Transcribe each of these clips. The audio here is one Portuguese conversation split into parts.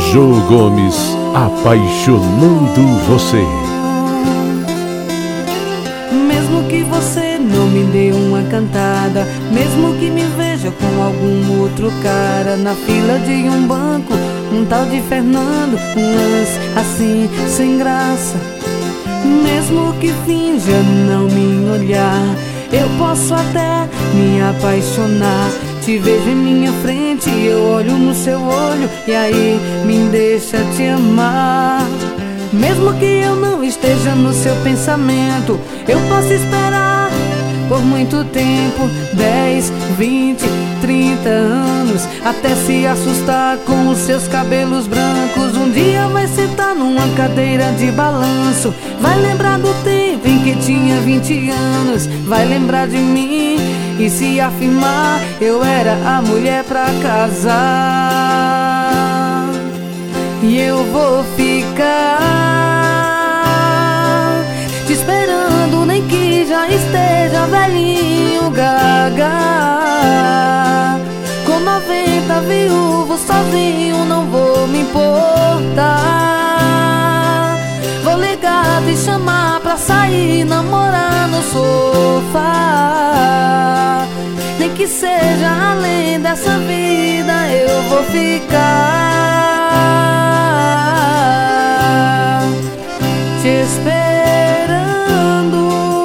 Jô Gomes, apaixonando você. Mesmo que você não me dê uma cantada, mesmo que me veja com algum outro cara na fila de um banco, um tal de Fernando, um lance assim sem graça, mesmo que finja não me olhar, eu posso até me apaixonar. Te vejo em minha frente, eu olho no seu olho e aí me deixa te amar. Mesmo que eu não esteja no seu pensamento, eu posso esperar por muito tempo, 10, 20, 30 anos, até se assustar com os seus cabelos brancos. Um dia vai sentar numa cadeira de balanço, vai lembrar do tempo em que tinha 20 anos, vai lembrar de mim e se afirmar, eu era a mulher pra casar. E eu vou ficar te esperando, nem que já esteja velhinho, gaga. Com 90 viúvos sozinho não vou me importar. Vou ligar, te chamar pra sair, namorar no sofá. Nem que seja além dessa vida, eu vou ficar te esperando.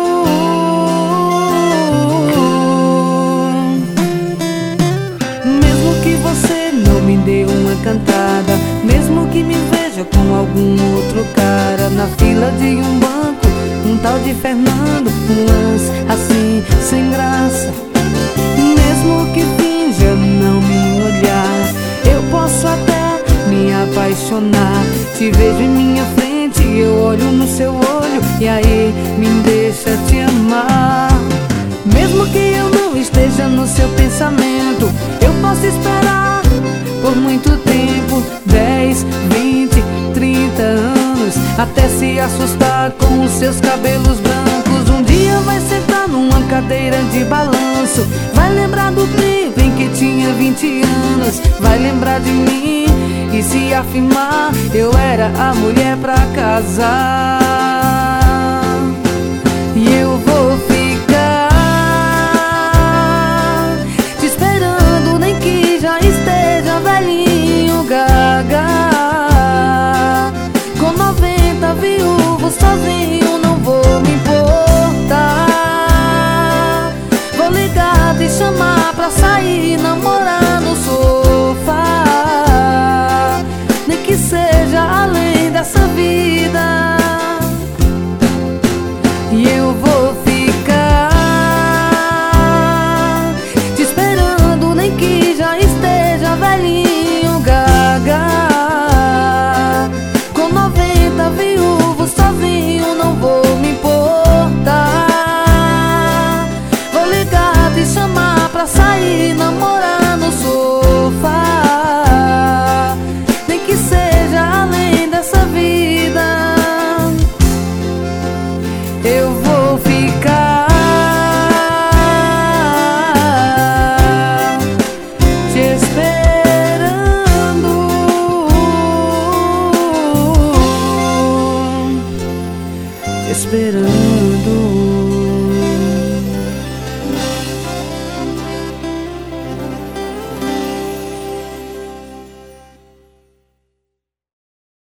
Mesmo que você não me dê uma cantada, mesmo que me veja com algum outro cara na fila de um banco, um tal de Fernando, um lance assim sem graça, mesmo que finja não me olhar, eu posso até me apaixonar. Te vejo em minha frente, eu olho no seu olho e aí me deixa te amar. Mesmo que eu não esteja no seu pensamento, eu posso esperar por muito tempo, 10, 20, 30 anos, até se assustar com os seus cabelos brancos. Um dia vai sentar numa cadeira de balanço, vai lembrar do tempo em que tinha 20 anos, vai lembrar de mim e se afirmar, eu era a mulher pra casar.